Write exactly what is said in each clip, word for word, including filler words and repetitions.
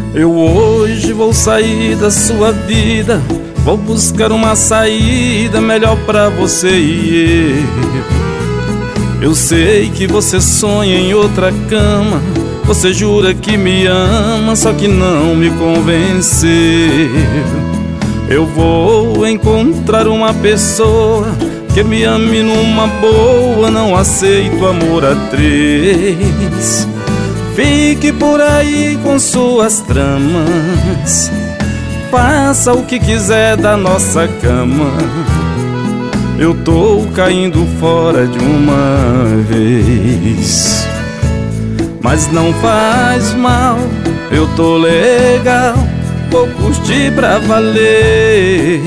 Eu hoje vou sair da sua vida, vou buscar uma saída melhor pra você e eu. Eu sei que você sonha em outra cama, você jura que me ama, só que não me convenceu. Eu vou encontrar uma pessoa que me ame numa boa, não aceito amor a três. Fique por aí com suas tramas, faça o que quiser da nossa cama. Eu tô caindo fora de uma vez, mas não faz mal, eu tô legal, vou curtir pra valer.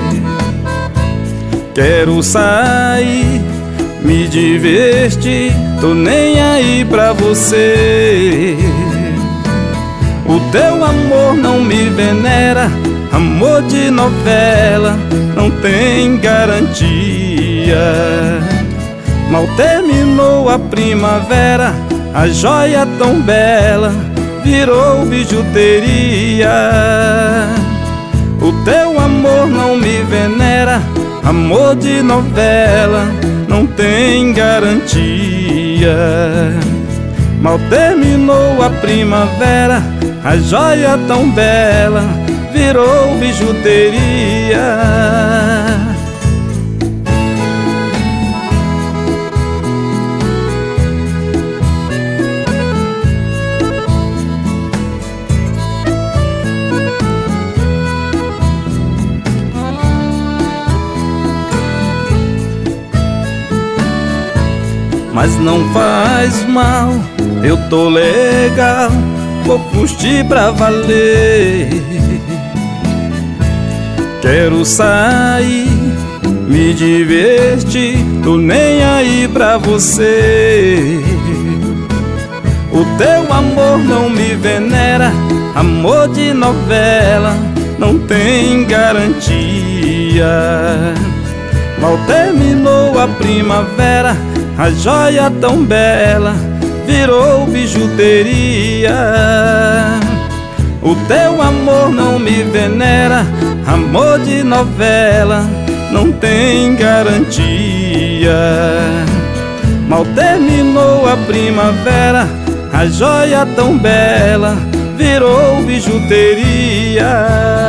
Quero sair, me divertir, tô nem aí pra você. O teu amor não me venera, amor de novela, não tem garantia. Mal terminou a primavera, a joia tão bela virou bijuteria. O teu amor não me venera, amor de novela, não tem garantia. Mal terminou a primavera, a joia tão bela virou bijuteria. Mas não faz mal, eu tô legal, vou curtir pra valer. Quero sair, me divertir, tô nem aí pra você. O teu amor não me venera, amor de novela, não tem garantia. Mal terminou a primavera, a joia tão bela virou bijuteria. O teu amor não me venera, amor de novela, não tem garantia. Mal terminou a primavera, a joia tão bela virou bijuteria.